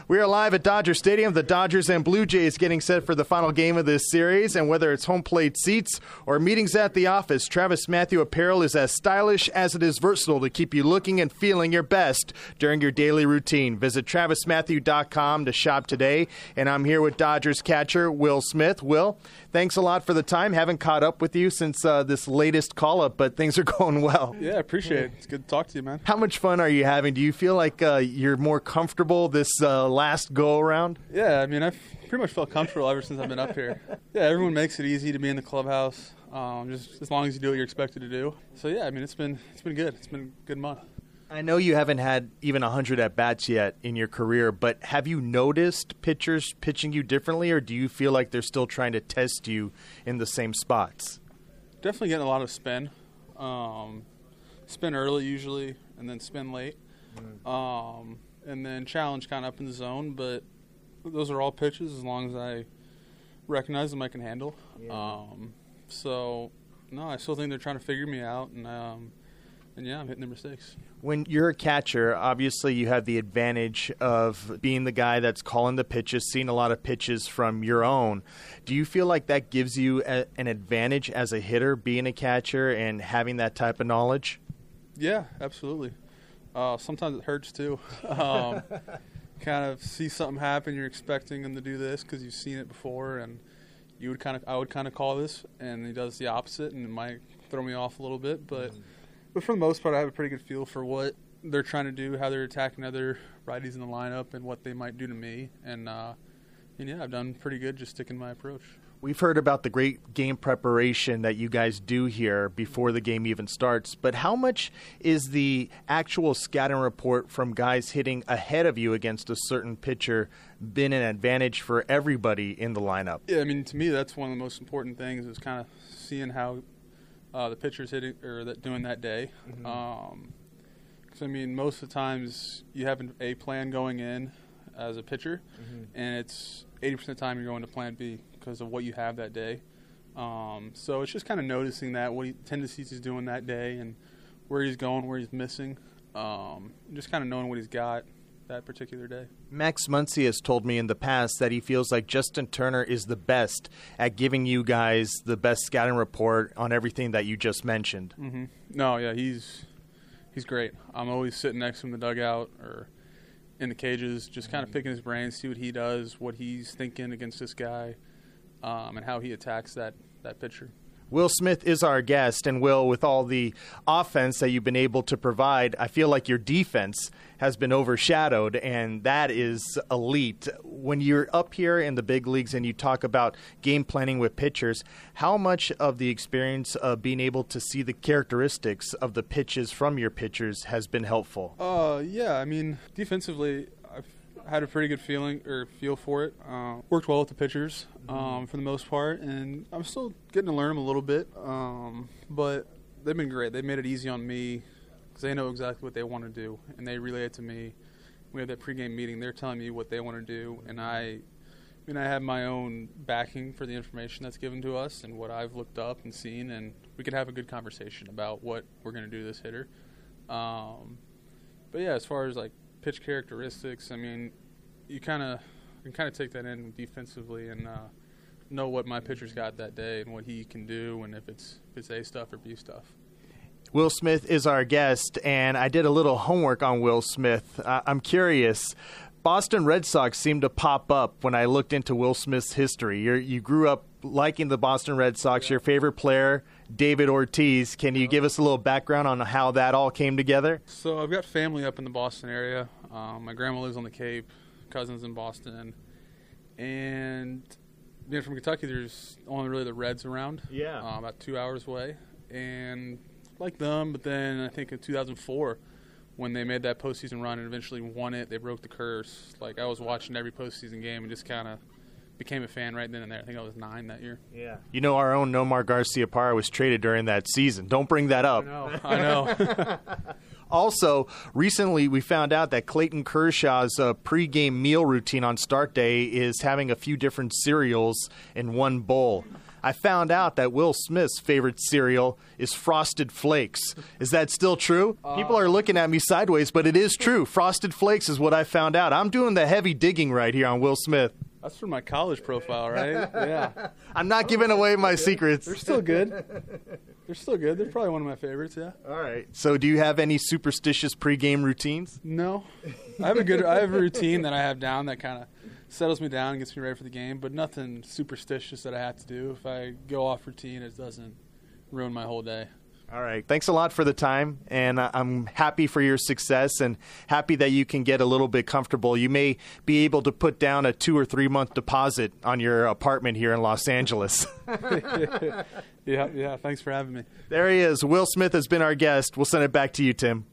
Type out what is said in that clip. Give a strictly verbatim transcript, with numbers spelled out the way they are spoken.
We are live at Dodger Stadium. The Dodgers and Blue Jays getting set for the final game of this series. And whether it's home plate seats or meetings at the office, TravisMathew apparel is as stylish as it is versatile to keep you looking and feeling your best during your daily routine. Visit Travis Mathew dot com to shop today. And I'm here with Dodgers catcher Will Smith. Will, thanks a lot for the time. Haven't caught up with you since uh, this latest call-up, but things are going well. Yeah, I appreciate it. It's good to talk to you, man. How much fun are you having? Do you feel like uh, you're more comfortable this uh, last go-around? Yeah, I mean, I've pretty much felt comfortable ever since I've been up here. Yeah, everyone makes it easy to be in the clubhouse, um, just as long as you do what you're expected to do. So, yeah, I mean, it's been it's been good. It's been a good month. I know you haven't had even one hundred at-bats yet in your career, but have you noticed pitchers pitching you differently, or do you feel like they're still trying to test you in the same spots? Definitely getting a lot of spin. Um, spin early usually, and then spin late. Mm. Um, and then challenge kind of up in the zone, but those are all pitches as long as I recognize them I can handle. Yeah. Um, so, no, I still think they're trying to figure me out, and um, and yeah, I'm hitting their mistakes. When you're a catcher, obviously you have the advantage of being the guy that's calling the pitches, seeing a lot of pitches from your own. Do you feel like that gives you a, an advantage as a hitter, being a catcher and having that type of knowledge? Yeah, absolutely. Uh, sometimes it hurts too. Um, kind of see something happen, you're expecting him to do this because you've seen it before, and you would kind of, I would kind of call this, and he does the opposite, and it might throw me off a little bit, but. Mm. But for the most part, I have a pretty good feel for what they're trying to do, how they're attacking other righties in the lineup, and what they might do to me. And, uh, and yeah, I've done pretty good just sticking my approach. We've heard about the great game preparation that you guys do here before the game even starts, but how much is the actual scouting report from guys hitting ahead of you against a certain pitcher been an advantage for everybody in the lineup? Yeah, I mean, to me, that's one of the most important things is kind of seeing how Uh, the pitcher's hitting or that doing that day. Mm-hmm. Um, cause I mean, most of the times you have an A plan going in as a pitcher, mm-hmm. and it's eighty percent of the time you're going to plan B because of what you have that day. Um, so it's just kind of noticing that, what he, tendencies he's doing that day, and where he's going, where he's missing, um, just kind of knowing what he's got that particular day. Max Muncy has told me in the past that he feels like Justin Turner is the best at giving you guys the best scouting report on everything that you just mentioned. Mm-hmm. No, yeah, he's he's great. I'm always sitting next to him in the dugout or in the cages, just kind of picking his brain, see what he does, what he's thinking against this guy, um, and how he attacks that, that pitcher. Will Smith is our guest, and Will, with all the offense that you've been able to provide, I feel like your defense has been overshadowed, and that is elite. When you're up here in the big leagues and you talk about game planning with pitchers, how much of the experience of being able to see the characteristics of the pitches from your pitchers has been helpful? Uh, yeah, I mean, defensively, I've had a pretty good feeling or feel for it. Uh, worked well with the pitchers um, for the most part, and I'm still getting to learn them a little bit. Um, but they've been great. They made it easy on me because they know exactly what they want to do, and they relay it to me. We have that pregame meeting. They're telling me what they want to do, and I, I mean, I have my own backing for the information that's given to us and what I've looked up and seen, and we could have a good conversation about what we're going to do to this hitter. Um, but yeah, as far as like pitch characteristics, I mean, you kind of can kind of take that in defensively and uh, know what my pitcher's got that day and what he can do, and if it's if it's A stuff or B stuff. Will Smith is our guest, and I did a little homework on Will Smith. Uh, I'm curious. Boston Red Sox seemed to pop up when I looked into Will Smith's history. You're, you grew up liking the Boston Red Sox. Yeah. Your favorite player, David Ortiz. Can you give us a little background on how that all came together? So I've got family up in the Boston area. Um, my grandma lives on the Cape, cousins in Boston. And being from Kentucky, there's only really the Reds around. Yeah. Uh, about two hours away. And like them, but then I think in two thousand four, when they made that postseason run and eventually won it, they broke the curse. Like, I was watching every postseason game and just kind of became a fan right then and there. I think I was nine that year. Yeah. You know, our own Nomar Garciaparra was traded during that season. Don't bring that up. I know. I know. Also, recently we found out that Clayton Kershaw's uh, pregame meal routine on start day is having a few different cereals in one bowl. I found out that Will Smith's favorite cereal is Frosted Flakes. Is that still true? Uh, People are looking at me sideways, but it is true. Frosted Flakes is what I found out. I'm doing the heavy digging right here on Will Smith. That's from my college profile, right? Yeah. I'm not giving away my secrets. They're still good. They're still good. They're probably one of my favorites, yeah. All right. So do you have any superstitious pregame routines? No. I have a good I have a routine that I have down that kind of settles me down and gets me ready for the game, but nothing superstitious that I have to do. If I go off routine, it doesn't ruin my whole day. All right. Thanks a lot for the time, and I'm happy for your success and happy that you can get a little bit comfortable. You may be able to put down a two- or three-month deposit on your apartment here in Los Angeles. yeah, yeah. Thanks for having me. There he is. Will Smith has been our guest. We'll send it back to you, Tim.